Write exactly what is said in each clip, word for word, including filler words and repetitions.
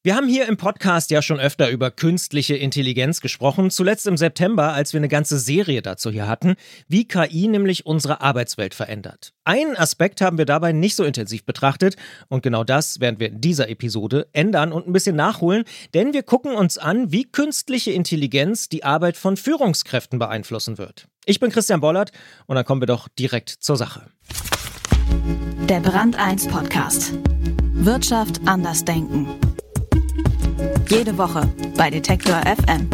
Wir haben hier im Podcast ja schon öfter über künstliche Intelligenz gesprochen, zuletzt im September, als wir eine ganze Serie dazu hier hatten, wie K I nämlich unsere Arbeitswelt verändert. Einen Aspekt haben wir dabei nicht so intensiv betrachtet und genau das werden wir in dieser Episode ändern und ein bisschen nachholen, denn wir gucken uns an, wie künstliche Intelligenz die Arbeit von Führungskräften beeinflussen wird. Ich bin Christian Bollert und dann kommen wir doch direkt zur Sache. Der Brand eins Podcast. Wirtschaft anders denken. Jede Woche bei Detektor F M.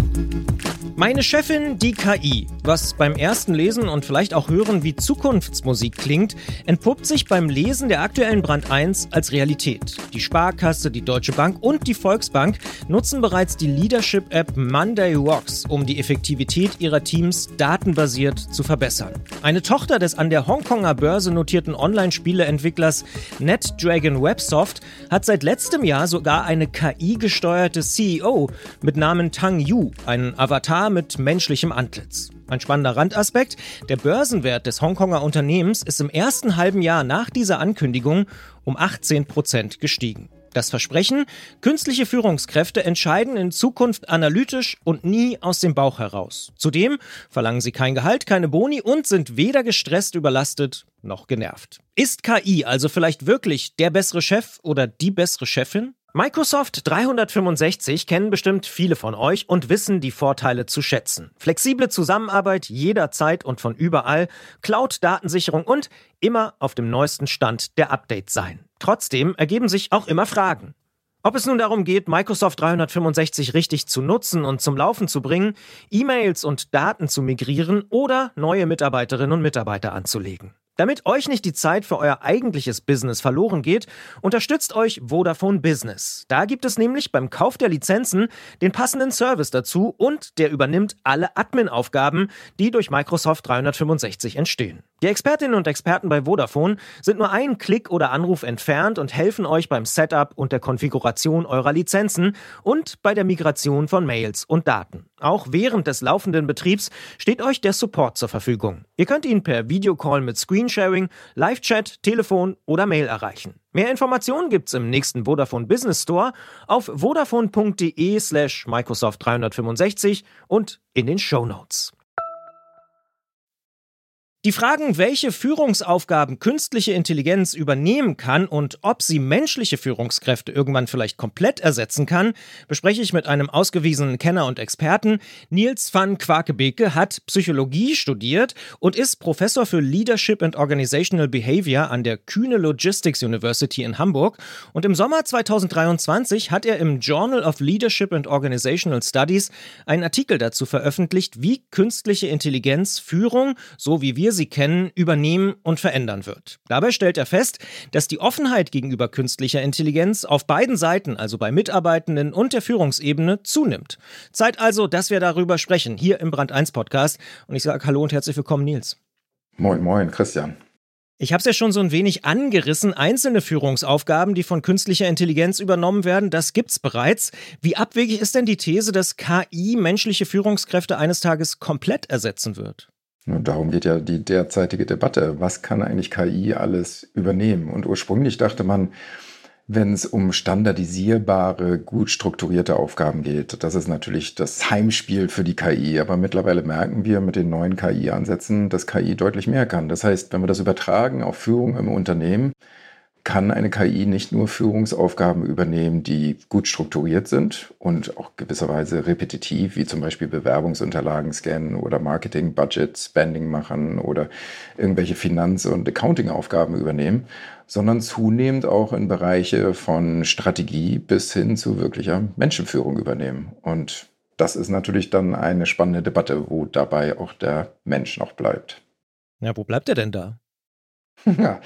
Meine Chefin, die K I. Was beim ersten Lesen und vielleicht auch Hören wie Zukunftsmusik klingt, entpuppt sich beim Lesen der aktuellen Brand eins als Realität. Die Sparkasse, die Deutsche Bank und die Volksbank nutzen bereits die Leadership-App Monday Rocks, um die Effektivität ihrer Teams datenbasiert zu verbessern. Eine Tochter des an der Hongkonger Börse notierten Online-Spieleentwicklers NetDragon Websoft hat seit letztem Jahr sogar eine K I-gesteuerte C E O mit Namen Tang Yu, einen Avatar mit menschlichem Antlitz. Ein spannender Randaspekt: Der Börsenwert des Hongkonger Unternehmens ist im ersten halben Jahr nach dieser Ankündigung um achtzehn Prozent gestiegen. Das Versprechen: Künstliche Führungskräfte entscheiden in Zukunft analytisch und nie aus dem Bauch heraus. Zudem verlangen sie kein Gehalt, keine Boni und sind weder gestresst, überlastet noch genervt. Ist K I also vielleicht wirklich der bessere Chef oder die bessere Chefin? Microsoft dreihundertfünfundsechzig kennen bestimmt viele von euch und wissen die Vorteile zu schätzen. Flexible Zusammenarbeit jederzeit und von überall, Cloud-Datensicherung und immer auf dem neuesten Stand der Updates sein. Trotzdem ergeben sich auch immer Fragen. Ob es nun darum geht, Microsoft dreihundertfünfundsechzig richtig zu nutzen und zum Laufen zu bringen, E-Mails und Daten zu migrieren oder neue Mitarbeiterinnen und Mitarbeiter anzulegen. Damit euch nicht die Zeit für euer eigentliches Business verloren geht, unterstützt euch Vodafone Business. Da gibt es nämlich beim Kauf der Lizenzen den passenden Service dazu und der übernimmt alle Admin-Aufgaben, die durch Microsoft dreihundertfünfundsechzig entstehen. Die Expertinnen und Experten bei Vodafone sind nur einen Klick oder Anruf entfernt und helfen euch beim Setup und der Konfiguration eurer Lizenzen und bei der Migration von Mails und Daten. Auch während des laufenden Betriebs steht euch der Support zur Verfügung. Ihr könnt ihn per Videocall mit Screensharing, Live-Chat, Telefon oder Mail erreichen. Mehr Informationen gibt's im nächsten Vodafone Business Store auf vodafone.de slash Microsoft dreihundertfünfundsechzig und in den Shownotes. Die Fragen, welche Führungsaufgaben künstliche Intelligenz übernehmen kann und ob sie menschliche Führungskräfte irgendwann vielleicht komplett ersetzen kann, bespreche ich mit einem ausgewiesenen Kenner und Experten. Niels van Quakebeke hat Psychologie studiert und ist Professor für Leadership and Organizational Behavior an der Kühne Logistics University in Hamburg. Und im Sommer zweitausenddreiundzwanzig hat er im Journal of Leadership and Organizational Studies einen Artikel dazu veröffentlicht, wie künstliche Intelligenz Führung, so wie wir sie kennen, übernehmen und verändern wird. Dabei stellt er fest, dass die Offenheit gegenüber künstlicher Intelligenz auf beiden Seiten, also bei Mitarbeitenden und der Führungsebene, zunimmt. Zeit also, dass wir darüber sprechen, hier im Brand eins Podcast. Und ich sage Hallo und herzlich willkommen, Niels. Moin, moin, Christian. Ich habe es ja schon so ein wenig angerissen. Einzelne Führungsaufgaben, die von künstlicher Intelligenz übernommen werden, das gibt's bereits. Wie abwegig ist denn die These, dass K I menschliche Führungskräfte eines Tages komplett ersetzen wird? Und darum geht ja die derzeitige Debatte. Was kann eigentlich K I alles übernehmen? Und ursprünglich dachte man, wenn es um standardisierbare, gut strukturierte Aufgaben geht, das ist natürlich das Heimspiel für die K I. Aber mittlerweile merken wir mit den neuen K I-Ansätzen, dass K I deutlich mehr kann. Das heißt, wenn wir das übertragen auf Führung im Unternehmen, kann eine K I nicht nur Führungsaufgaben übernehmen, die gut strukturiert sind und auch gewisserweise repetitiv, wie zum Beispiel Bewerbungsunterlagen scannen oder Marketing, Budget, Spending machen oder irgendwelche Finanz- und Accounting-Aufgaben übernehmen, sondern zunehmend auch in Bereiche von Strategie bis hin zu wirklicher Menschenführung übernehmen. Und das ist natürlich dann eine spannende Debatte, wo dabei auch der Mensch noch bleibt. Ja, wo bleibt er denn da? Ja.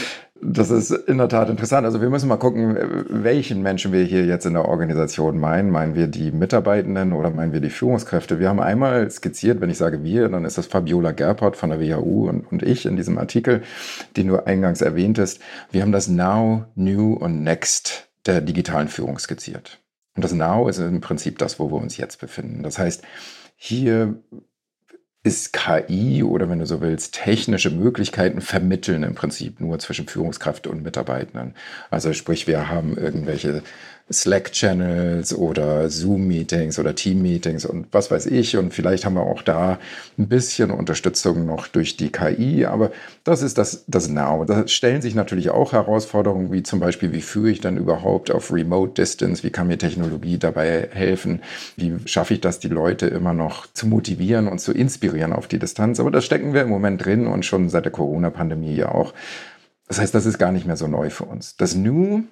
Das ist in der Tat interessant. Also wir müssen mal gucken, welchen Menschen wir hier jetzt in der Organisation meinen. Meinen wir die Mitarbeitenden oder meinen wir die Führungskräfte? Wir haben einmal skizziert, wenn ich sage wir, dann ist das Fabiola Gerpert von der W H U und, und ich in diesem Artikel, den du eingangs erwähntest. Wir haben das Now, New und Next der digitalen Führung skizziert. Und das Now ist im Prinzip das, wo wir uns jetzt befinden. Das heißt, hier ist K I oder wenn du so willst, technische Möglichkeiten vermitteln im Prinzip nur zwischen Führungskraft und Mitarbeitenden. Also sprich, wir haben irgendwelche Slack-Channels oder Zoom-Meetings oder Team-Meetings und was weiß ich. Und vielleicht haben wir auch da ein bisschen Unterstützung noch durch die K I. Aber das ist das, das Now. Da stellen sich natürlich auch Herausforderungen, wie zum Beispiel, wie führe ich dann überhaupt auf Remote Distance? Wie kann mir Technologie dabei helfen? Wie schaffe ich das, die Leute immer noch zu motivieren und zu inspirieren auf die Distanz? Aber da stecken wir im Moment drin und schon seit der Corona-Pandemie ja auch. Das heißt, das ist gar nicht mehr so neu für uns. Das New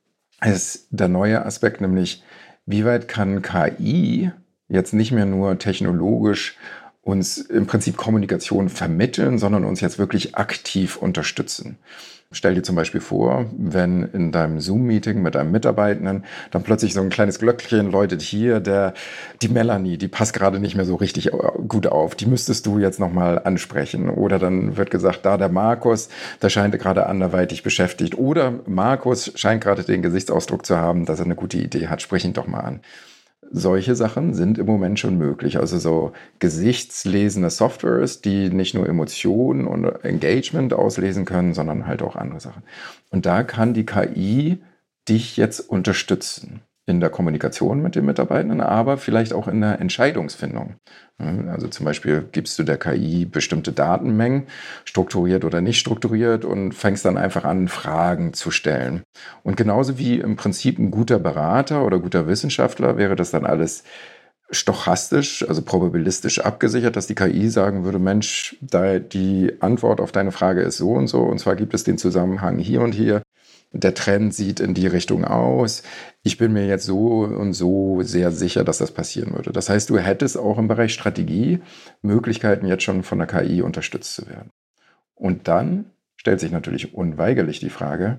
ist der neue Aspekt, nämlich wie weit kann K I jetzt nicht mehr nur technologisch uns im Prinzip Kommunikation vermitteln, sondern uns jetzt wirklich aktiv unterstützen. Stell dir zum Beispiel vor, wenn in deinem Zoom-Meeting mit einem Mitarbeitenden dann plötzlich so ein kleines Glöckchen läutet, hier, der, die Melanie, die passt gerade nicht mehr so richtig gut auf, die müsstest du jetzt nochmal ansprechen. Oder dann wird gesagt, da der Markus, der scheint gerade anderweitig beschäftigt. Oder Markus scheint gerade den Gesichtsausdruck zu haben, dass er eine gute Idee hat, sprich ihn doch mal an. Solche Sachen sind im Moment schon möglich. Also so gesichtslesende Softwares, die nicht nur Emotionen und Engagement auslesen können, sondern halt auch andere Sachen. Und da kann die K I dich jetzt unterstützen in der Kommunikation mit den Mitarbeitenden, aber vielleicht auch in der Entscheidungsfindung. Also zum Beispiel gibst du der K I bestimmte Datenmengen, strukturiert oder nicht strukturiert, und fängst dann einfach an, Fragen zu stellen. Und genauso wie im Prinzip ein guter Berater oder guter Wissenschaftler wäre das dann alles stochastisch, also probabilistisch abgesichert, dass die K I sagen würde, Mensch, da die Antwort auf deine Frage ist so und so, und zwar gibt es den Zusammenhang hier und hier. Der Trend sieht in die Richtung aus. Ich bin mir jetzt so und so sehr sicher, dass das passieren würde. Das heißt, du hättest auch im Bereich Strategie Möglichkeiten, jetzt schon von der K I unterstützt zu werden. Und dann stellt sich natürlich unweigerlich die Frage,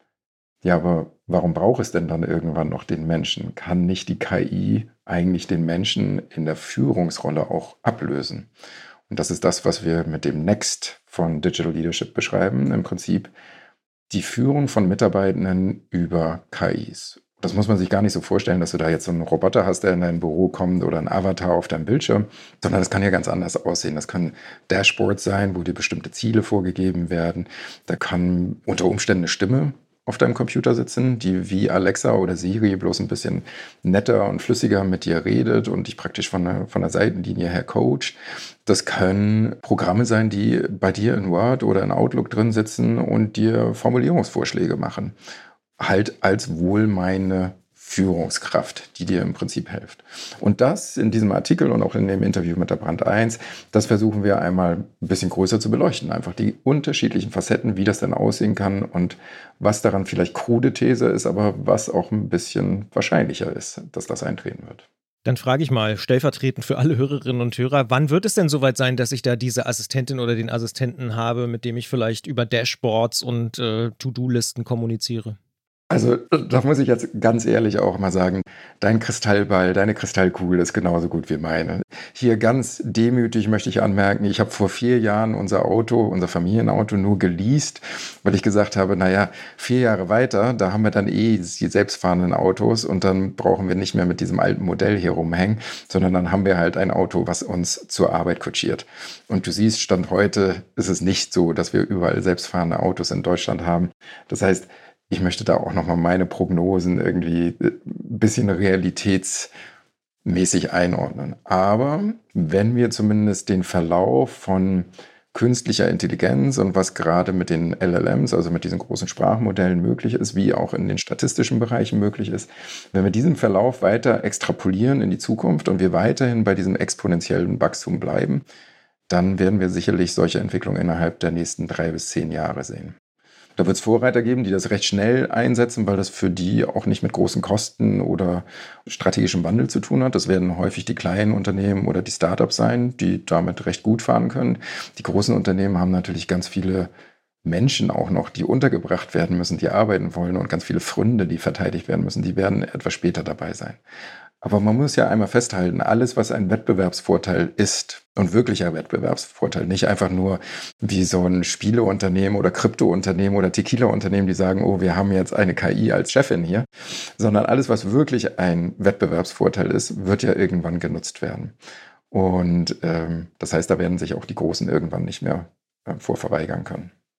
ja, aber warum braucht es denn dann irgendwann noch den Menschen? Kann nicht die K I eigentlich den Menschen in der Führungsrolle auch ablösen? Und das ist das, was wir mit dem Next von Digital Leadership beschreiben. Im Prinzip die Führung von Mitarbeitenden über K Is. Das muss man sich gar nicht so vorstellen, dass du da jetzt so einen Roboter hast, der in dein Büro kommt, oder ein Avatar auf deinem Bildschirm, sondern das kann ja ganz anders aussehen. Das können Dashboards sein, wo dir bestimmte Ziele vorgegeben werden. Da kann unter Umständen eine Stimme auf deinem Computer sitzen, die wie Alexa oder Siri bloß ein bisschen netter und flüssiger mit dir redet und dich praktisch von der, von der Seitenlinie her coacht. Das können Programme sein, die bei dir in Word oder in Outlook drin sitzen und dir Formulierungsvorschläge machen. Halt als wohlmeinende Führungskraft, die dir im Prinzip hilft. Und das in diesem Artikel und auch in dem Interview mit der Brand eins, das versuchen wir einmal ein bisschen größer zu beleuchten. Einfach die unterschiedlichen Facetten, wie das denn aussehen kann und was daran vielleicht krude These ist, aber was auch ein bisschen wahrscheinlicher ist, dass das eintreten wird. Dann frage ich mal stellvertretend für alle Hörerinnen und Hörer, wann wird es denn soweit sein, dass ich da diese Assistentin oder den Assistenten habe, mit dem ich vielleicht über Dashboards und äh, To-Do-Listen kommuniziere? Also da muss ich jetzt ganz ehrlich auch mal sagen, dein Kristallball, deine Kristallkugel ist genauso gut wie meine. Hier ganz demütig möchte ich anmerken, ich habe vor vier Jahren unser Auto, unser Familienauto nur geleast, weil ich gesagt habe, naja, vier Jahre weiter, da haben wir dann eh die selbstfahrenden Autos und dann brauchen wir nicht mehr mit diesem alten Modell hier rumhängen, sondern dann haben wir halt ein Auto, was uns zur Arbeit kutschiert. Und du siehst, Stand heute ist es nicht so, dass wir überall selbstfahrende Autos in Deutschland haben. Das heißt, ich möchte da auch nochmal meine Prognosen irgendwie ein bisschen realitätsmäßig einordnen. Aber wenn wir zumindest den Verlauf von künstlicher Intelligenz und was gerade mit den L L Ms, also mit diesen großen Sprachmodellen möglich ist, wie auch in den statistischen Bereichen möglich ist, wenn wir diesen Verlauf weiter extrapolieren in die Zukunft und wir weiterhin bei diesem exponentiellen Wachstum bleiben, dann werden wir sicherlich solche Entwicklungen innerhalb der nächsten drei bis zehn Jahre sehen. Da wird es Vorreiter geben, die das recht schnell einsetzen, weil das für die auch nicht mit großen Kosten oder strategischem Wandel zu tun hat. Das werden häufig die kleinen Unternehmen oder die Startups sein, die damit recht gut fahren können. Die großen Unternehmen haben natürlich ganz viele Menschen auch noch, die untergebracht werden müssen, die arbeiten wollen, und ganz viele Pfründe, die verteidigt werden müssen, die werden etwas später dabei sein. Aber man muss ja einmal festhalten, alles, was ein Wettbewerbsvorteil ist, und wirklicher Wettbewerbsvorteil, nicht einfach nur wie so ein Spieleunternehmen oder Kryptounternehmen oder Tequila-Unternehmen, die sagen, oh, wir haben jetzt eine K I als Chefin hier, sondern alles, was wirklich ein Wettbewerbsvorteil ist, wird ja irgendwann genutzt werden. Und ähm, das heißt, da werden sich auch die Großen irgendwann nicht mehr äh, vorverweigern können.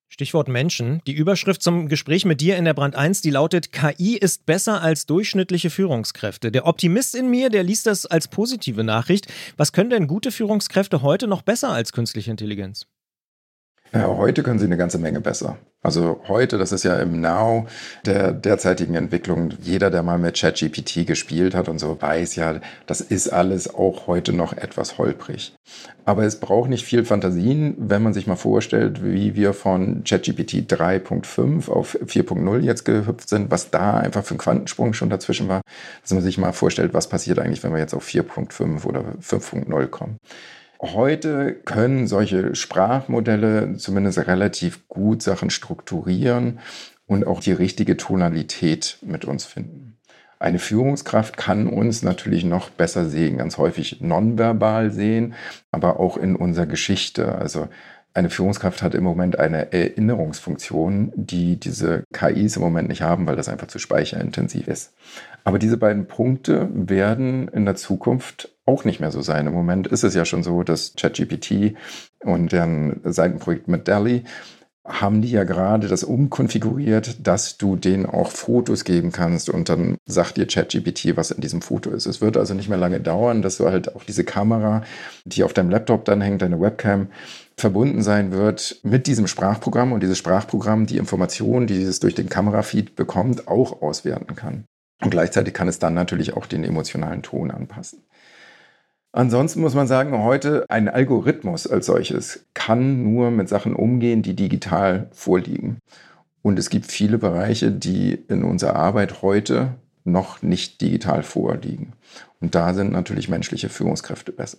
Stichwort Menschen. Die Überschrift zum Gespräch mit dir in der Brand eins, die lautet: K I ist besser als durchschnittliche Führungskräfte. Der Optimist in mir, der liest das als positive Nachricht. Was können denn gute Führungskräfte heute noch besser als künstliche Intelligenz? Ja, heute können sie eine ganze Menge besser. Also heute, das ist ja im Now der derzeitigen Entwicklung. Jeder, der mal mit ChatGPT gespielt hat und so, weiß ja, das ist alles auch heute noch etwas holprig. Aber es braucht nicht viel Fantasien, wenn man sich mal vorstellt, wie wir von ChatGPT drei Punkt fünf auf vier Punkt null jetzt gehüpft sind, was da einfach für ein Quantensprung schon dazwischen war. Dass man sich mal vorstellt, was passiert eigentlich, wenn wir jetzt auf vier Punkt fünf oder fünf Punkt null kommen. Heute können solche Sprachmodelle zumindest relativ gut Sachen strukturieren und auch die richtige Tonalität mit uns finden. Eine Führungskraft kann uns natürlich noch besser sehen, ganz häufig nonverbal sehen, aber auch in unserer Geschichte. Also eine Führungskraft hat im Moment eine Erinnerungsfunktion, die diese K Is im Moment nicht haben, weil das einfach zu speicherintensiv ist. Aber diese beiden Punkte werden in der Zukunft auch nicht mehr so sein. Im Moment ist es ja schon so, dass ChatGPT und deren Seitenprojekt mit DALL-E haben die ja gerade das umkonfiguriert, dass du denen auch Fotos geben kannst und dann sagt dir ChatGPT, was in diesem Foto ist. Es wird also nicht mehr lange dauern, dass du halt auch diese Kamera, die auf deinem Laptop dann hängt, deine Webcam, verbunden sein wird mit diesem Sprachprogramm und dieses Sprachprogramm die Informationen, die es durch den Kamerafeed bekommt, auch auswerten kann. Und gleichzeitig kann es dann natürlich auch den emotionalen Ton anpassen. Ansonsten muss man sagen, heute ein Algorithmus als solches kann nur mit Sachen umgehen, die digital vorliegen. Und es gibt viele Bereiche, die in unserer Arbeit heute noch nicht digital vorliegen. Und da sind natürlich menschliche Führungskräfte besser.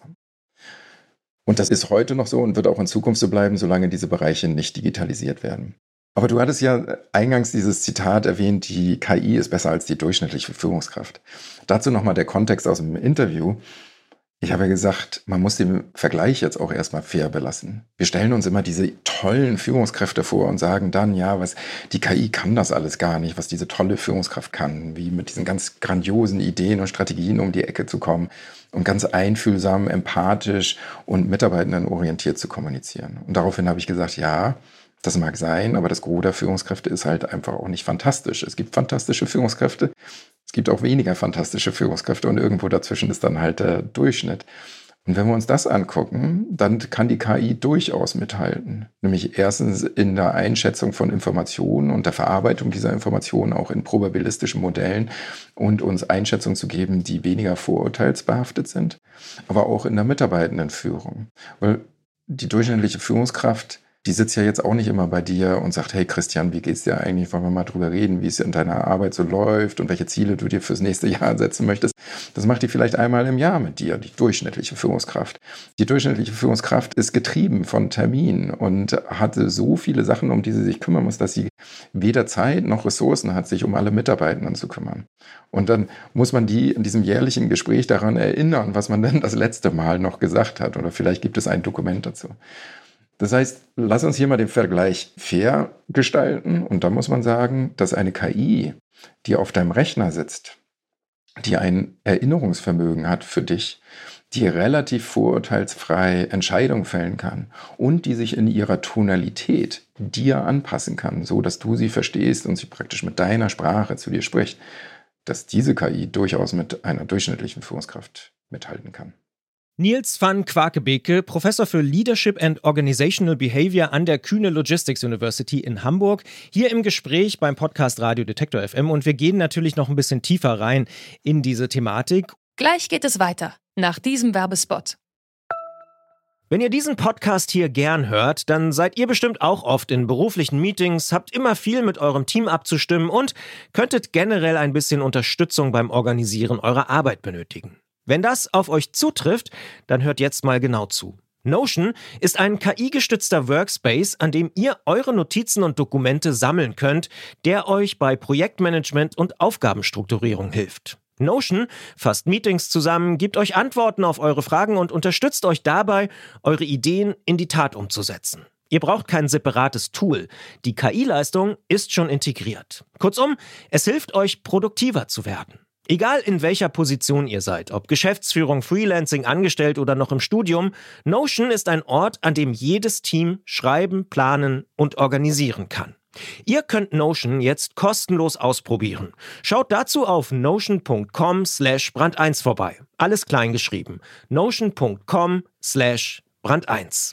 Und das ist heute noch so und wird auch in Zukunft so bleiben, solange diese Bereiche nicht digitalisiert werden. Aber du hattest ja eingangs dieses Zitat erwähnt, die K I ist besser als die durchschnittliche Führungskraft. Dazu nochmal der Kontext aus dem Interview. Ich habe ja gesagt, man muss den Vergleich jetzt auch erstmal fair belassen. Wir stellen uns immer diese tollen Führungskräfte vor und sagen dann, ja, was die K I kann das alles gar nicht, was diese tolle Führungskraft kann, wie mit diesen ganz grandiosen Ideen und Strategien um die Ecke zu kommen und ganz einfühlsam, empathisch und mitarbeitendenorientiert zu kommunizieren. Und daraufhin habe ich gesagt, ja, das mag sein, aber das Gros der Führungskräfte ist halt einfach auch nicht fantastisch. Es gibt fantastische Führungskräfte, es gibt auch weniger fantastische Führungskräfte und irgendwo dazwischen ist dann halt der Durchschnitt. Und wenn wir uns das angucken, dann kann die K I durchaus mithalten. Nämlich erstens in der Einschätzung von Informationen und der Verarbeitung dieser Informationen auch in probabilistischen Modellen und uns Einschätzungen zu geben, die weniger vorurteilsbehaftet sind, aber auch in der Mitarbeitendenführung. Weil die durchschnittliche Führungskraft, die sitzt ja jetzt auch nicht immer bei dir und sagt, hey Christian, wie geht's dir eigentlich? Wollen wir mal drüber reden, wie es in deiner Arbeit so läuft und welche Ziele du dir fürs nächste Jahr setzen möchtest. Das macht die vielleicht einmal im Jahr mit dir, die durchschnittliche Führungskraft. Die durchschnittliche Führungskraft ist getrieben von Terminen und hat so viele Sachen, um die sie sich kümmern muss, dass sie weder Zeit noch Ressourcen hat, sich um alle Mitarbeitenden zu kümmern. Und dann muss man die in diesem jährlichen Gespräch daran erinnern, was man denn das letzte Mal noch gesagt hat. Oder vielleicht gibt es ein Dokument dazu. Das heißt, lass uns hier mal den Vergleich fair gestalten. Und da muss man sagen, dass eine K I, die auf deinem Rechner sitzt, die ein Erinnerungsvermögen hat für dich, die relativ vorurteilsfrei Entscheidungen fällen kann und die sich in ihrer Tonalität dir anpassen kann, so dass du sie verstehst und sie praktisch mit deiner Sprache zu dir spricht, dass diese K I durchaus mit einer durchschnittlichen Führungskraft mithalten kann. Niels van Quakebeke, Professor für Leadership and Organizational Behavior an der Kühne Logistics University in Hamburg, hier im Gespräch beim Podcast Radio Detektor F M und wir gehen natürlich noch ein bisschen tiefer rein in diese Thematik. Gleich geht es weiter, nach diesem Werbespot. Wenn ihr diesen Podcast hier gern hört, dann seid ihr bestimmt auch oft in beruflichen Meetings, habt immer viel mit eurem Team abzustimmen und könntet generell ein bisschen Unterstützung beim Organisieren eurer Arbeit benötigen. Wenn das auf euch zutrifft, dann hört jetzt mal genau zu. Notion ist ein K I-gestützter Workspace, an dem ihr eure Notizen und Dokumente sammeln könnt, der euch bei Projektmanagement und Aufgabenstrukturierung hilft. Notion fasst Meetings zusammen, gibt euch Antworten auf eure Fragen und unterstützt euch dabei, eure Ideen in die Tat umzusetzen. Ihr braucht kein separates Tool. Die K I-Leistung ist schon integriert. Kurzum, es hilft euch, produktiver zu werden. Egal in welcher Position ihr seid, ob Geschäftsführung, Freelancing, angestellt oder noch im Studium, Notion ist ein Ort, an dem jedes Team schreiben, planen und organisieren kann. Ihr könnt Notion jetzt kostenlos ausprobieren. Schaut dazu auf notion.com slash brand eins vorbei. Alles klein geschrieben. notion.com slash brand eins.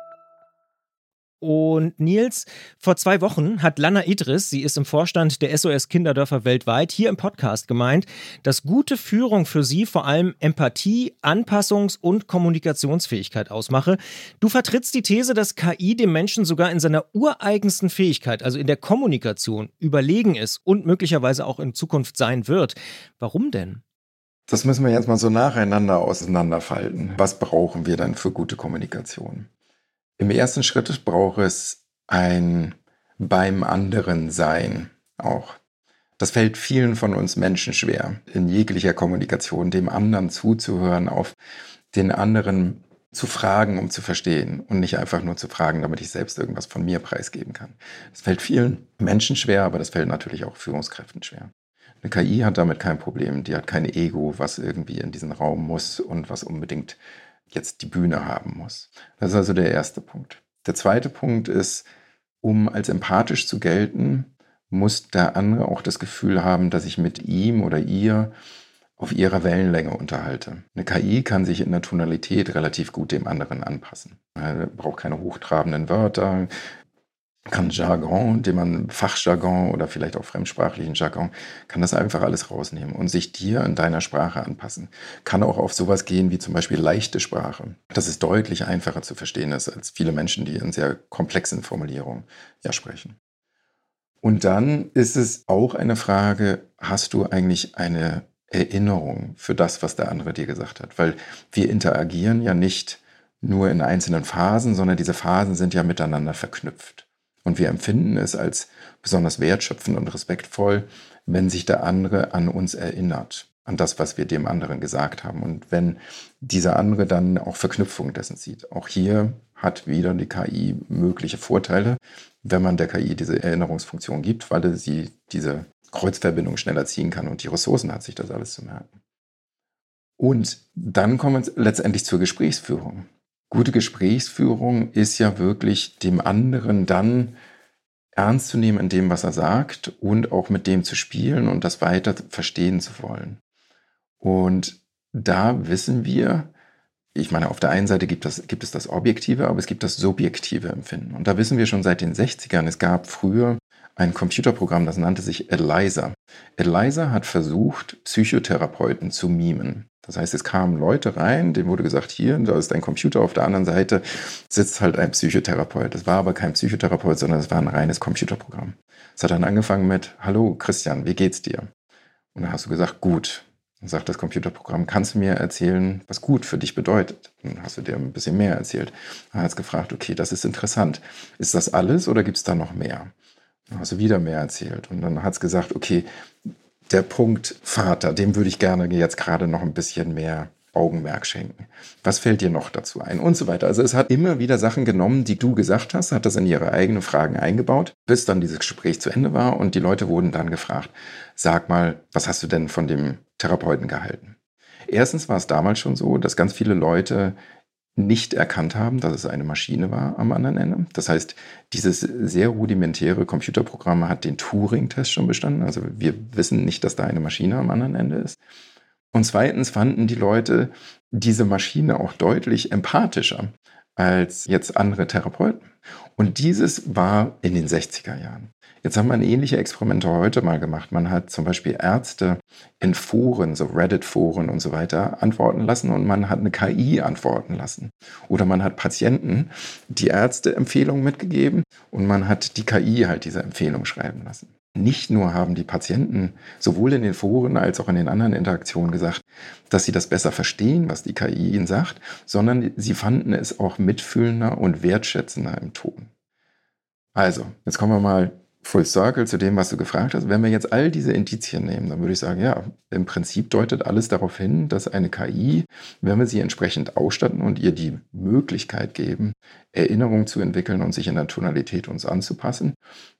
Und Nils, vor zwei Wochen hat Lana Idris, sie ist im Vorstand der S O S Kinderdörfer weltweit, hier im Podcast gemeint, dass gute Führung für sie vor allem Empathie, Anpassungs- und Kommunikationsfähigkeit ausmache. Du vertrittst die These, dass K I dem Menschen sogar in seiner ureigensten Fähigkeit, also in der Kommunikation, überlegen ist und möglicherweise auch in Zukunft sein wird. Warum denn? Das müssen wir jetzt mal so nacheinander auseinanderfalten. Was brauchen wir dann für gute Kommunikation? Im ersten Schritt braucht es ein beim anderen Sein auch. Das fällt vielen von uns Menschen schwer, in jeglicher Kommunikation dem anderen zuzuhören, auf den anderen zu fragen, um zu verstehen und nicht einfach nur zu fragen, damit ich selbst irgendwas von mir preisgeben kann. Das fällt vielen Menschen schwer, aber das fällt natürlich auch Führungskräften schwer. Eine K I hat damit kein Problem, die hat kein Ego, was irgendwie in diesen Raum muss und was unbedingt jetzt die Bühne haben muss. Das ist also der erste Punkt. Der zweite Punkt ist, um als empathisch zu gelten, muss der andere auch das Gefühl haben, dass ich mit ihm oder ihr auf ihrer Wellenlänge unterhalte. Eine K I kann sich in der Tonalität relativ gut dem anderen anpassen. Er braucht keine hochtrabenden Wörter, kann Jargon, den man Fachjargon oder vielleicht auch fremdsprachlichen Jargon, kann das einfach alles rausnehmen und sich dir in deiner Sprache anpassen. Kann auch auf sowas gehen wie zum Beispiel leichte Sprache. Das ist deutlich einfacher zu verstehen ist als viele Menschen, die in sehr komplexen Formulierungen ja sprechen. Und dann ist es auch eine Frage, hast du eigentlich eine Erinnerung für das, was der andere dir gesagt hat? Weil wir interagieren ja nicht nur in einzelnen Phasen, sondern diese Phasen sind ja miteinander verknüpft. Und wir empfinden es als besonders wertschöpfend und respektvoll, wenn sich der andere an uns erinnert, an das, was wir dem anderen gesagt haben. Und wenn dieser andere dann auch Verknüpfung dessen sieht. Auch hier hat wieder die K I mögliche Vorteile, wenn man der K I diese Erinnerungsfunktion gibt, weil sie diese Kreuzverbindung schneller ziehen kann und die Ressourcen hat, sich das alles zu merken. Und dann kommen wir letztendlich zur Gesprächsführung. Gute Gesprächsführung ist ja wirklich dem anderen dann ernst zu nehmen in dem, was er sagt und auch mit dem zu spielen und das weiter verstehen zu wollen. Und da wissen wir, ich meine, auf der einen Seite gibt es, gibt es das objektive, aber es gibt das subjektive Empfinden. Und da wissen wir schon seit den sechzigern, es gab früher ein Computerprogramm, das nannte sich ELIZA. ELIZA hat versucht, Psychotherapeuten zu mimen. Das heißt, es kamen Leute rein, denen wurde gesagt, hier, da ist ein Computer, auf der anderen Seite sitzt halt ein Psychotherapeut. Das war aber kein Psychotherapeut, sondern es war ein reines Computerprogramm. Es hat dann angefangen mit, hallo Christian, wie geht's dir? Und dann hast du gesagt, gut. Dann sagt das Computerprogramm, kannst du mir erzählen, was gut für dich bedeutet? Dann hast du dir ein bisschen mehr erzählt. Dann hat es gefragt, okay, das ist interessant. Ist das alles oder gibt es da noch mehr? Dann hast du wieder mehr erzählt. Und dann hat es gesagt, okay, der Punkt Vater, dem würde ich gerne jetzt gerade noch ein bisschen mehr Augenmerk schenken. Was fällt dir noch dazu ein? Und so weiter. Also es hat immer wieder Sachen genommen, die du gesagt hast, hat das in ihre eigenen Fragen eingebaut, bis dann dieses Gespräch zu Ende war und die Leute wurden dann gefragt, sag mal, was hast du denn von dem Therapeuten gehalten? Erstens war es damals schon so, dass ganz viele Leute nicht erkannt haben, dass es eine Maschine war am anderen Ende. Das heißt, dieses sehr rudimentäre Computerprogramm hat den Turing-Test schon bestanden. Also wir wissen nicht, dass da eine Maschine am anderen Ende ist. Und zweitens fanden die Leute diese Maschine auch deutlich empathischer als jetzt andere Therapeuten. Und dieses war in den sechziger Jahren. Jetzt haben wir ähnliche Experimente heute mal gemacht. Man hat zum Beispiel Ärzte in Foren, so Reddit-Foren und so weiter, antworten lassen und man hat eine K I antworten lassen. Oder man hat Patienten die Ärzte-Empfehlungen mitgegeben und man hat die K I halt diese Empfehlung schreiben lassen. Nicht nur haben die Patienten sowohl in den Foren als auch in den anderen Interaktionen gesagt, dass sie das besser verstehen, was die K I ihnen sagt, sondern sie fanden es auch mitfühlender und wertschätzender im Ton. Also, jetzt kommen wir mal Full Circle zu dem, was du gefragt hast. Wenn wir jetzt all diese Indizien nehmen, dann würde ich sagen, ja, im Prinzip deutet alles darauf hin, dass eine K I, wenn wir sie entsprechend ausstatten und ihr die Möglichkeit geben, Erinnerungen zu entwickeln und sich in der Tonalität uns anzupassen,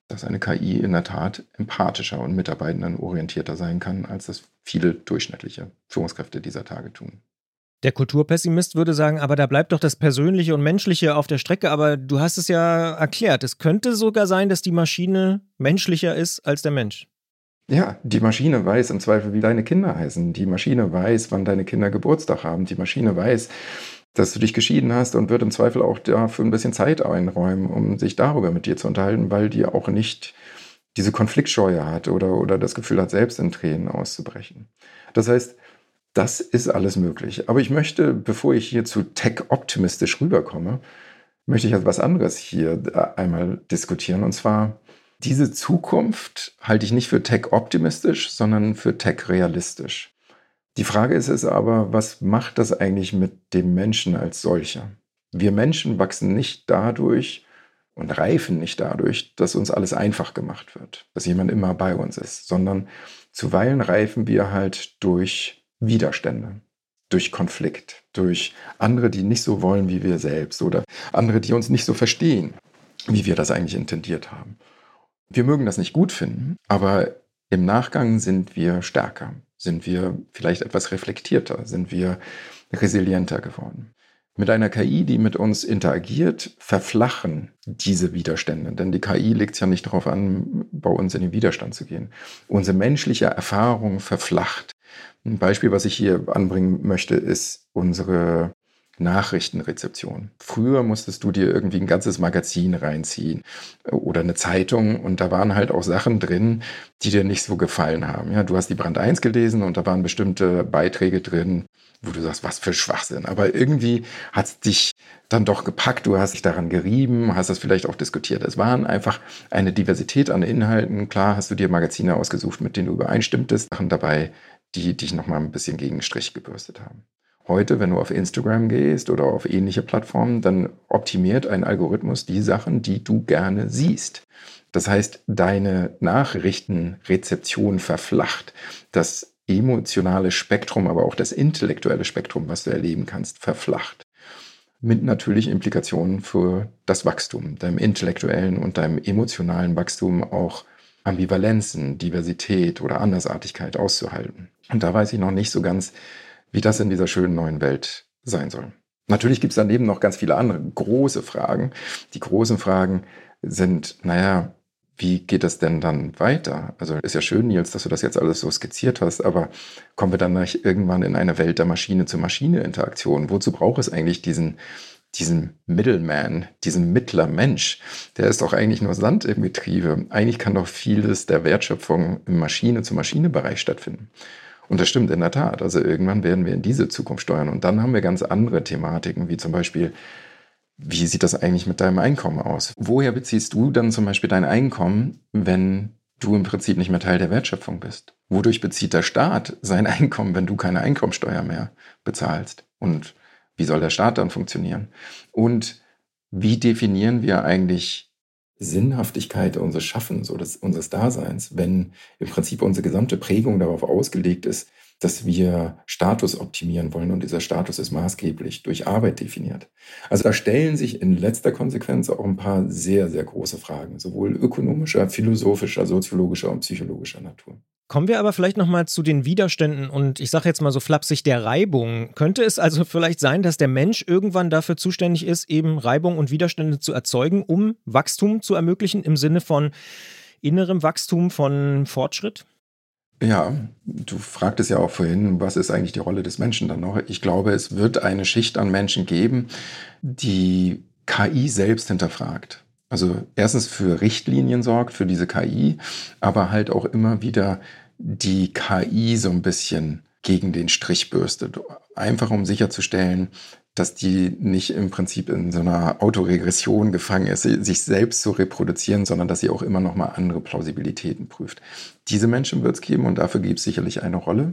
dass eine K I in der Tat empathischer und mitarbeitendenorientierter sein kann, als das viele durchschnittliche Führungskräfte dieser Tage tun. Der Kulturpessimist würde sagen, aber da bleibt doch das Persönliche und Menschliche auf der Strecke. Aber du hast es ja erklärt. Es könnte sogar sein, dass die Maschine menschlicher ist als der Mensch. Ja, die Maschine weiß im Zweifel, wie deine Kinder heißen. Die Maschine weiß, wann deine Kinder Geburtstag haben. Die Maschine weiß, dass du dich geschieden hast und wird im Zweifel auch dafür ein bisschen Zeit einräumen, um sich darüber mit dir zu unterhalten, weil die auch nicht diese Konfliktscheue hat oder, oder das Gefühl hat, selbst in Tränen auszubrechen. Das heißt, das ist alles möglich. Aber ich möchte, bevor ich hier zu tech-optimistisch rüberkomme, möchte ich etwas anderes hier einmal diskutieren. Und zwar, diese Zukunft halte ich nicht für tech-optimistisch, sondern für tech-realistisch. Die Frage ist es aber, was macht das eigentlich mit dem Menschen als solcher? Wir Menschen wachsen nicht dadurch und reifen nicht dadurch, dass uns alles einfach gemacht wird, dass jemand immer bei uns ist, sondern zuweilen reifen wir halt durch Widerstände, durch Konflikt, durch andere, die nicht so wollen wie wir selbst oder andere, die uns nicht so verstehen, wie wir das eigentlich intendiert haben. Wir mögen das nicht gut finden, aber im Nachgang sind wir stärker, sind wir vielleicht etwas reflektierter, sind wir resilienter geworden. Mit einer K I, die mit uns interagiert, verflachen diese Widerstände. Denn die K I legt es ja nicht darauf an, bei uns in den Widerstand zu gehen. Unsere menschliche Erfahrung verflacht. Ein Beispiel, was ich hier anbringen möchte, ist unsere Nachrichtenrezeption. Früher musstest du dir irgendwie ein ganzes Magazin reinziehen oder eine Zeitung und da waren halt auch Sachen drin, die dir nicht so gefallen haben. Ja, du hast die Brand eins gelesen und da waren bestimmte Beiträge drin, wo du sagst, was für Schwachsinn. Aber irgendwie hat es dich dann doch gepackt, du hast dich daran gerieben, hast das vielleicht auch diskutiert. Es waren einfach eine Diversität an Inhalten. Klar hast du dir Magazine ausgesucht, mit denen du übereinstimmtest, Sachen dabei, die dich nochmal ein bisschen gegen den Strich gebürstet haben. Heute, wenn du auf Instagram gehst oder auf ähnliche Plattformen, dann optimiert ein Algorithmus die Sachen, die du gerne siehst. Das heißt, deine Nachrichtenrezeption verflacht. Das emotionale Spektrum, aber auch das intellektuelle Spektrum, was du erleben kannst, verflacht. Mit natürlich Implikationen für das Wachstum, deinem intellektuellen und deinem emotionalen Wachstum auch Ambivalenzen, Diversität oder Andersartigkeit auszuhalten. Und da weiß ich noch nicht so ganz, wie das in dieser schönen neuen Welt sein soll. Natürlich gibt es daneben noch ganz viele andere große Fragen. Die großen Fragen sind, naja, wie geht es denn dann weiter? Also ist ja schön, Nils, dass du das jetzt alles so skizziert hast, aber kommen wir dann nicht irgendwann in eine Welt der Maschine-zu-Maschine-Interaktion? Wozu braucht es eigentlich diesen, diesen Middleman, diesen Mittlermensch? Der ist doch eigentlich nur Sand im Getriebe. Eigentlich kann doch vieles der Wertschöpfung im Maschine-zu-Maschine-Bereich stattfinden. Und das stimmt in der Tat. Also irgendwann werden wir in diese Zukunft steuern. Und dann haben wir ganz andere Thematiken, wie zum Beispiel, wie sieht das eigentlich mit deinem Einkommen aus? Woher beziehst du dann zum Beispiel dein Einkommen, wenn du im Prinzip nicht mehr Teil der Wertschöpfung bist? Wodurch bezieht der Staat sein Einkommen, wenn du keine Einkommensteuer mehr bezahlst? Und wie soll der Staat dann funktionieren? Und wie definieren wir eigentlich Sinnhaftigkeit unseres Schaffens oder unseres Daseins, wenn im Prinzip unsere gesamte Prägung darauf ausgelegt ist, dass wir Status optimieren wollen und dieser Status ist maßgeblich durch Arbeit definiert. Also da stellen sich in letzter Konsequenz auch ein paar sehr, sehr große Fragen, sowohl ökonomischer, philosophischer, soziologischer und psychologischer Natur. Kommen wir aber vielleicht nochmal zu den Widerständen und ich sage jetzt mal so flapsig der Reibung. Könnte es also vielleicht sein, dass der Mensch irgendwann dafür zuständig ist, eben Reibung und Widerstände zu erzeugen, um Wachstum zu ermöglichen im Sinne von innerem Wachstum, von Fortschritt? Ja, du fragtest ja auch vorhin, was ist eigentlich die Rolle des Menschen dann noch? Ich glaube, es wird eine Schicht an Menschen geben, die K I selbst hinterfragt. Also erstens für Richtlinien sorgt, für diese K I, aber halt auch immer wieder die K I so ein bisschen gegen den Strich bürstet. Einfach um sicherzustellen, dass die nicht im Prinzip in so einer Autoregression gefangen ist, sich selbst zu reproduzieren, sondern dass sie auch immer noch mal andere Plausibilitäten prüft. Diese Menschen wird es geben und dafür gibt es sicherlich eine Rolle.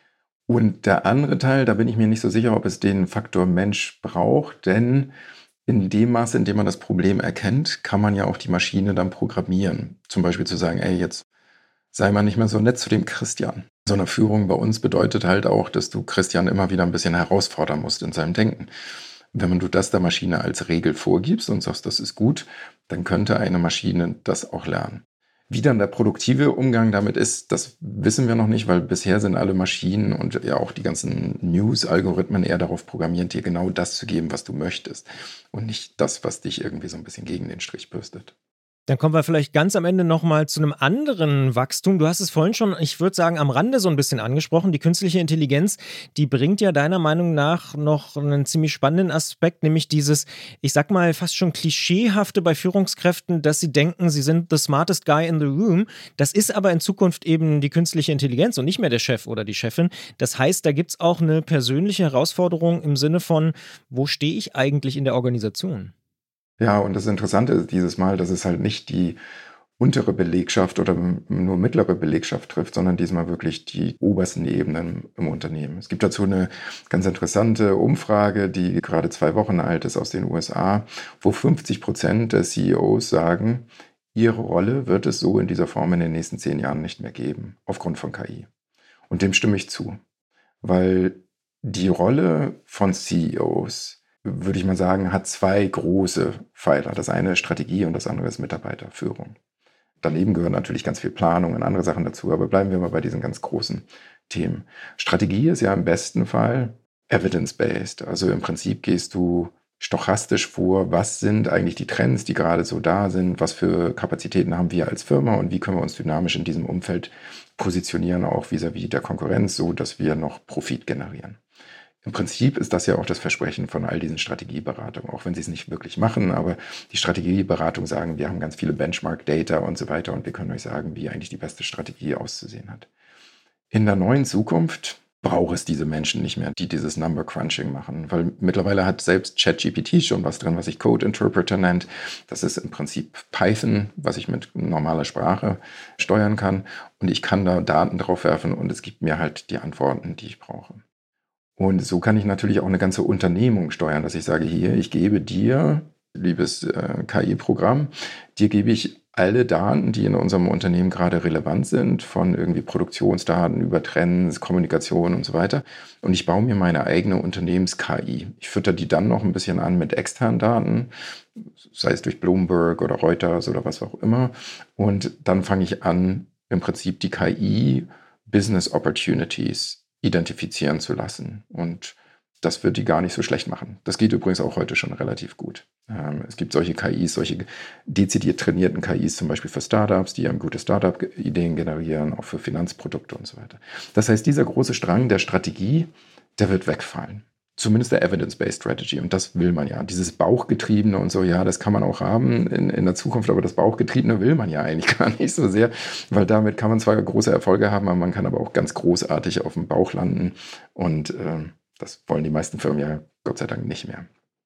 Und der andere Teil, da bin ich mir nicht so sicher, ob es den Faktor Mensch braucht, denn in dem Maße, in dem man das Problem erkennt, kann man ja auch die Maschine dann programmieren. Zum Beispiel zu sagen, ey, jetzt sei mal nicht mehr so nett zu dem Christian. So eine Führung bei uns bedeutet halt auch, dass du Christian immer wieder ein bisschen herausfordern musst in seinem Denken. wenn du das der Maschine als Regel vorgibst und sagst, das ist gut, dann könnte eine Maschine das auch lernen. Wie dann der produktive Umgang damit ist, das wissen wir noch nicht, weil bisher sind alle Maschinen und ja auch die ganzen News-Algorithmen eher darauf programmiert, dir genau das zu geben, was du möchtest und nicht das, was dich irgendwie so ein bisschen gegen den Strich bürstet. Dann kommen wir vielleicht ganz am Ende nochmal zu einem anderen Wachstum. Du hast es vorhin schon, ich würde sagen, am Rande so ein bisschen angesprochen. Die künstliche Intelligenz, die bringt ja deiner Meinung nach noch einen ziemlich spannenden Aspekt, nämlich dieses, ich sag mal, fast schon klischeehafte bei Führungskräften, dass sie denken, sie sind the smartest guy in the room. Das ist aber in Zukunft eben die künstliche Intelligenz und nicht mehr der Chef oder die Chefin. Das heißt, da gibt es auch eine persönliche Herausforderung im Sinne von, wo stehe ich eigentlich in der Organisation? Ja, und das Interessante ist dieses Mal, dass es halt nicht die untere Belegschaft oder nur mittlere Belegschaft trifft, sondern diesmal wirklich die obersten Ebenen im Unternehmen. Es gibt dazu eine ganz interessante Umfrage, die gerade zwei Wochen alt ist aus den U S A, wo fünfzig Prozent der C E Os sagen, ihre Rolle wird es so in dieser Form in den nächsten zehn Jahren nicht mehr geben, aufgrund von K I. Und dem stimme ich zu, weil die Rolle von C E Os, würde ich mal sagen, hat zwei große Pfeiler. Das eine ist Strategie und das andere ist Mitarbeiterführung. Daneben gehören natürlich ganz viel Planung und andere Sachen dazu, aber bleiben wir mal bei diesen ganz großen Themen. Strategie ist ja im besten Fall evidence-based. Also im Prinzip gehst du stochastisch vor, was sind eigentlich die Trends, die gerade so da sind, was für Kapazitäten haben wir als Firma und wie können wir uns dynamisch in diesem Umfeld positionieren, auch vis-à-vis der Konkurrenz, so dass wir noch Profit generieren. Im Prinzip ist das ja auch das Versprechen von all diesen Strategieberatungen, auch wenn sie es nicht wirklich machen, aber die Strategieberatungen sagen, wir haben ganz viele Benchmark-Data und so weiter und wir können euch sagen, wie eigentlich die beste Strategie auszusehen hat. In der neuen Zukunft braucht es diese Menschen nicht mehr, die dieses Number-Crunching machen, weil mittlerweile hat selbst ChatGPT schon was drin, was sich Code-Interpreter nennt. Das ist im Prinzip Python, was ich mit normaler Sprache steuern kann und ich kann da Daten drauf werfen und es gibt mir halt die Antworten, die ich brauche. Und so kann ich natürlich auch eine ganze Unternehmung steuern, dass ich sage, hier, ich gebe dir, liebes äh, K I-Programm, dir gebe ich alle Daten, die in unserem Unternehmen gerade relevant sind, von irgendwie Produktionsdaten über Trends, Kommunikation und so weiter. Und ich baue mir meine eigene Unternehmens-K I. Ich fütter die dann noch ein bisschen an mit externen Daten, sei es durch Bloomberg oder Reuters oder was auch immer. Und dann fange ich an, im Prinzip die K I-Business Opportunities identifizieren zu lassen. Und das wird die gar nicht so schlecht machen. Das geht übrigens auch heute schon relativ gut. Ähm, es gibt solche K Is, solche dezidiert trainierten K Is, zum Beispiel für Startups, die haben gute Startup-Ideen generieren, auch für Finanzprodukte und so weiter. Das heißt, dieser große Strang der Strategie, der wird wegfallen. Zumindest der Evidence-Based Strategy. Und das will man ja. Dieses Bauchgetriebene und so, ja, das kann man auch haben in, in der Zukunft, aber das Bauchgetriebene will man ja eigentlich gar nicht so sehr, weil damit kann man zwar große Erfolge haben, aber man kann aber auch ganz großartig auf dem Bauch landen. Und äh, das wollen die meisten Firmen ja Gott sei Dank nicht mehr.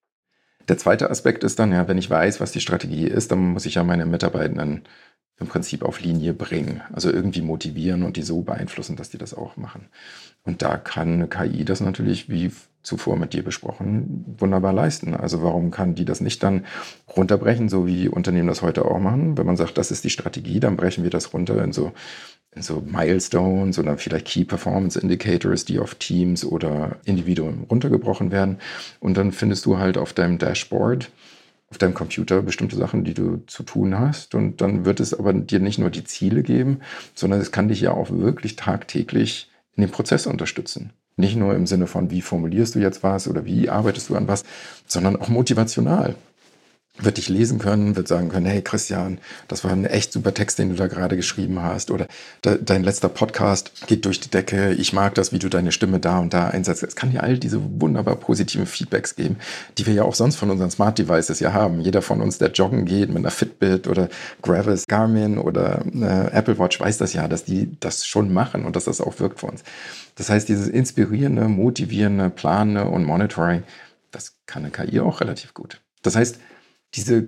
Der zweite Aspekt ist dann, ja, wenn ich weiß, was die Strategie ist, dann muss ich ja meine Mitarbeitenden im Prinzip auf Linie bringen. Also irgendwie motivieren und die so beeinflussen, dass die das auch machen. Und da kann eine K I das natürlich, wie zuvor mit dir besprochen, wunderbar leisten. Also warum kann die das nicht dann runterbrechen, so wie Unternehmen das heute auch machen? Wenn man sagt, das ist die Strategie, dann brechen wir das runter in so, in so Milestones oder vielleicht Key Performance Indicators, die auf Teams oder Individuen runtergebrochen werden. Und dann findest du halt auf deinem Dashboard, auf deinem Computer bestimmte Sachen, die du zu tun hast. Und dann wird es aber dir nicht nur die Ziele geben, sondern es kann dich ja auch wirklich tagtäglich in dem Prozess unterstützen. Nicht nur im Sinne von, wie formulierst du jetzt was oder wie arbeitest du an was, sondern auch motivational. Wird dich lesen können, wird sagen können, hey Christian, das war ein echt super Text, den du da gerade geschrieben hast. Oder de- dein letzter Podcast geht durch die Decke, ich mag das, wie du deine Stimme da und da einsetzt. Es kann dir all diese wunderbar positiven Feedbacks geben, die wir ja auch sonst von unseren Smart Devices ja haben. Jeder von uns, der joggen geht mit einer Fitbit oder Gravis, Garmin oder eine Apple Watch, weiß das ja, dass die das schon machen und dass das auch wirkt für uns. Das heißt, dieses inspirierende, motivierende, planende und Monitoring, das kann eine K I auch relativ gut. Das heißt, diese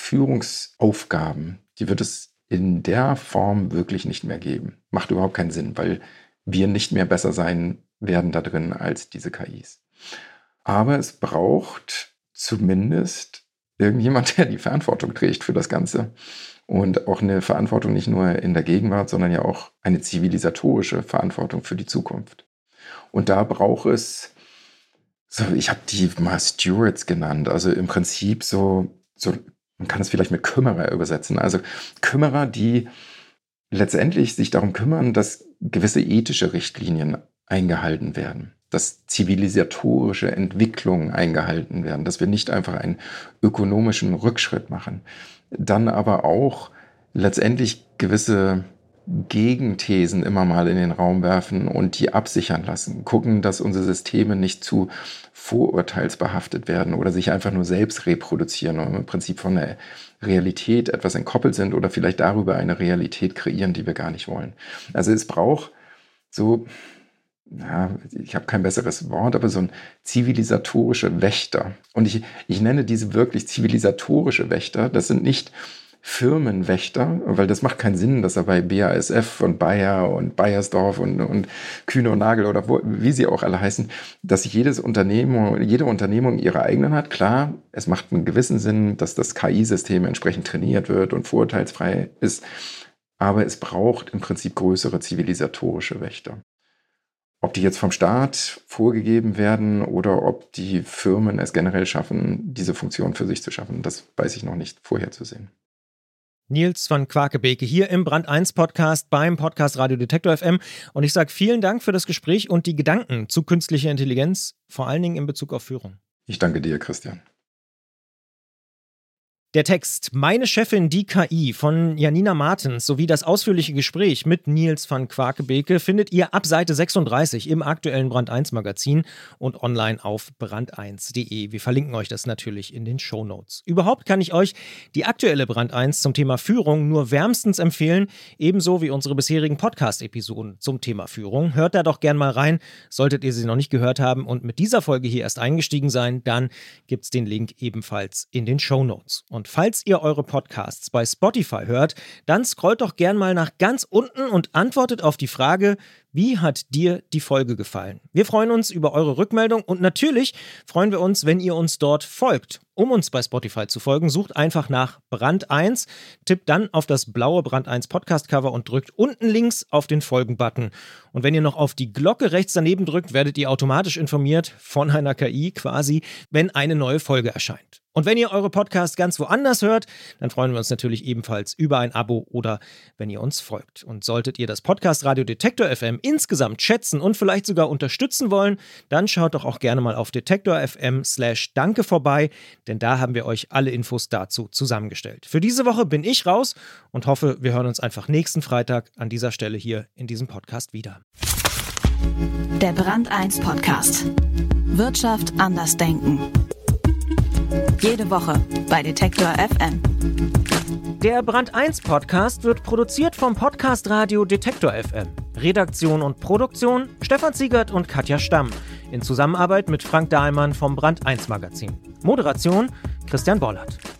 Top-Führungsaufgaben, die wird es in der Form wirklich nicht mehr geben. Macht überhaupt keinen Sinn, weil wir nicht mehr besser sein werden da drin als diese K Is. Aber es braucht zumindest irgendjemand, der die Verantwortung trägt für das Ganze. Und auch eine Verantwortung nicht nur in der Gegenwart, sondern ja auch eine zivilisatorische Verantwortung für die Zukunft. Und da braucht es so, ich habe die mal Stewards genannt, also im Prinzip so, so, man kann es vielleicht mit Kümmerer übersetzen, also Kümmerer, die letztendlich sich darum kümmern, dass gewisse ethische Richtlinien eingehalten werden, dass zivilisatorische Entwicklungen eingehalten werden, dass wir nicht einfach einen ökonomischen Rückschritt machen, dann aber auch letztendlich gewisse Gegenthesen immer mal in den Raum werfen und die absichern lassen. Gucken, dass unsere Systeme nicht zu vorurteilsbehaftet werden oder sich einfach nur selbst reproduzieren und im Prinzip von der Realität etwas entkoppelt sind oder vielleicht darüber eine Realität kreieren, die wir gar nicht wollen. Also es braucht so, ja, ich habe kein besseres Wort, aber so ein zivilisatorische Wächter. Und ich, ich nenne diese wirklich zivilisatorische Wächter. Das sind nicht Firmenwächter, weil das macht keinen Sinn, dass er bei B A S F und Bayer und Bayersdorf und, und Kühne und Nagel oder wo, wie sie auch alle heißen, dass jedes Unternehmen, jede Unternehmung ihre eigenen hat. Klar, es macht einen gewissen Sinn, dass das K I-System entsprechend trainiert wird und vorurteilsfrei ist, aber es braucht im Prinzip größere zivilisatorische Wächter. Ob die jetzt vom Staat vorgegeben werden oder ob die Firmen es generell schaffen, diese Funktion für sich zu schaffen, das weiß ich noch nicht vorherzusehen. Nils van Quakebeke hier im Brand eins Podcast beim Podcast Radio Detektor F M und ich sage vielen Dank für das Gespräch und die Gedanken zu künstlicher Intelligenz, vor allen Dingen in Bezug auf Führung. Ich danke dir, Christian. Der Text »Meine Chefin, die K I« von Janina Martens sowie das ausführliche Gespräch mit Nils van Quakebeke findet ihr ab Seite sechsunddreißig im aktuellen Brand eins Magazin und online auf brand eins punkt de. Wir verlinken euch das natürlich in den Shownotes. Überhaupt kann ich euch die aktuelle Brand eins zum Thema Führung nur wärmstens empfehlen, ebenso wie unsere bisherigen Podcast-Episoden zum Thema Führung. Hört da doch gern mal rein, solltet ihr sie noch nicht gehört haben und mit dieser Folge hier erst eingestiegen sein, dann gibt's den Link ebenfalls in den Shownotes. Und falls ihr eure Podcasts bei Spotify hört, dann scrollt doch gern mal nach ganz unten und antwortet auf die Frage, wie hat dir die Folge gefallen? Wir freuen uns über eure Rückmeldung und natürlich freuen wir uns, wenn ihr uns dort folgt. Um uns bei Spotify zu folgen, sucht einfach nach Brand eins, tippt dann auf das blaue Brand eins Podcast-Cover und drückt unten links auf den Folgen-Button. Und wenn ihr noch auf die Glocke rechts daneben drückt, werdet ihr automatisch informiert von einer K I quasi, wenn eine neue Folge erscheint. Und wenn ihr eure Podcasts ganz woanders hört, dann freuen wir uns natürlich ebenfalls über ein Abo oder wenn ihr uns folgt. Und solltet ihr das Podcast Radio Detektor F M insgesamt schätzen und vielleicht sogar unterstützen wollen, dann schaut doch auch gerne mal auf detektor punkt f m slash danke vorbei, denn da haben wir euch alle Infos dazu zusammengestellt. Für diese Woche bin ich raus und hoffe, wir hören uns einfach nächsten Freitag an dieser Stelle hier in diesem Podcast wieder. Der Brand eins Podcast. Wirtschaft anders denken. Jede Woche bei Detektor F M. Der Brand eins Podcast wird produziert vom Podcast Radio Detektor F M. Redaktion und Produktion Stefan Ziegert und Katja Stamm. In Zusammenarbeit mit Frank Dahlmann vom Brand eins Magazin. Moderation Christian Bollert.